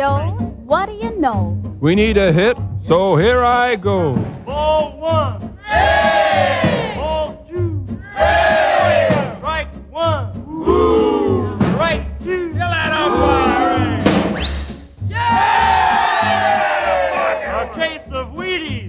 Joe. What do you know? We need a hit, so here I go. Ball one. Hey! Ball two. Hey! Strike one. Ooh! Strike two. Fill that umpire. Yeah! A case of Wheaties.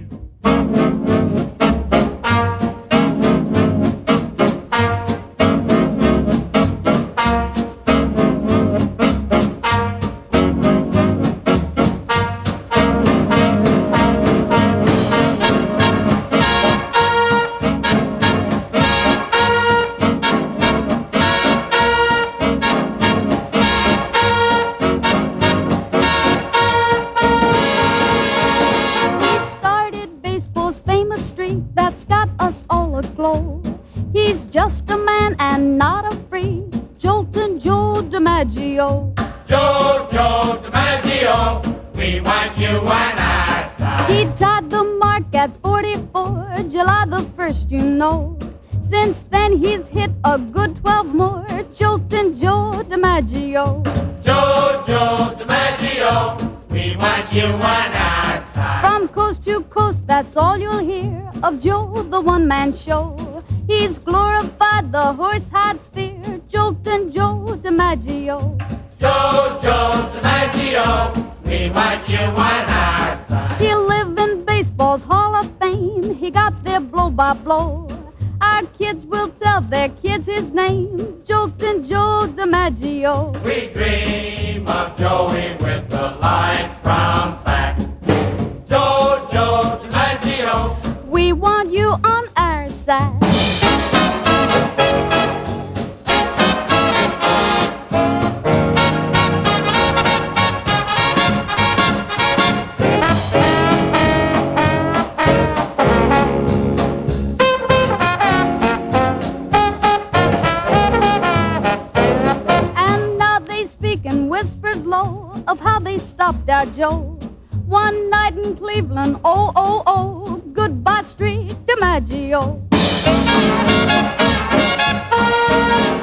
That's got us all aglow. He's just a man and not a freak. Joltin' Joe DiMaggio. Joe DiMaggio, we want you and I. He tied the mark at 44, July the 1st, you know. Since then he's hit a good 12 more. Joltin' Joe DiMaggio. Joe DiMaggio, we want you and I. From coast to coast, that's all you'll hear of Joe, the one-man show. He's glorified the horsehide sphere. Joltin' Joe DiMaggio. Joe DiMaggio, we want you and I. He'll live in baseball's Hall of Fame. He got there blow by blow. Our kids will tell their kids his name. Joltin' Joe DiMaggio. We dream of Joey with the light brown back. Joe DiMaggio, we want you on our side. And now they speak in whispers low of how they stopped our Joe. One night in Cleveland, oh, oh, oh, goodbye, Street DiMaggio.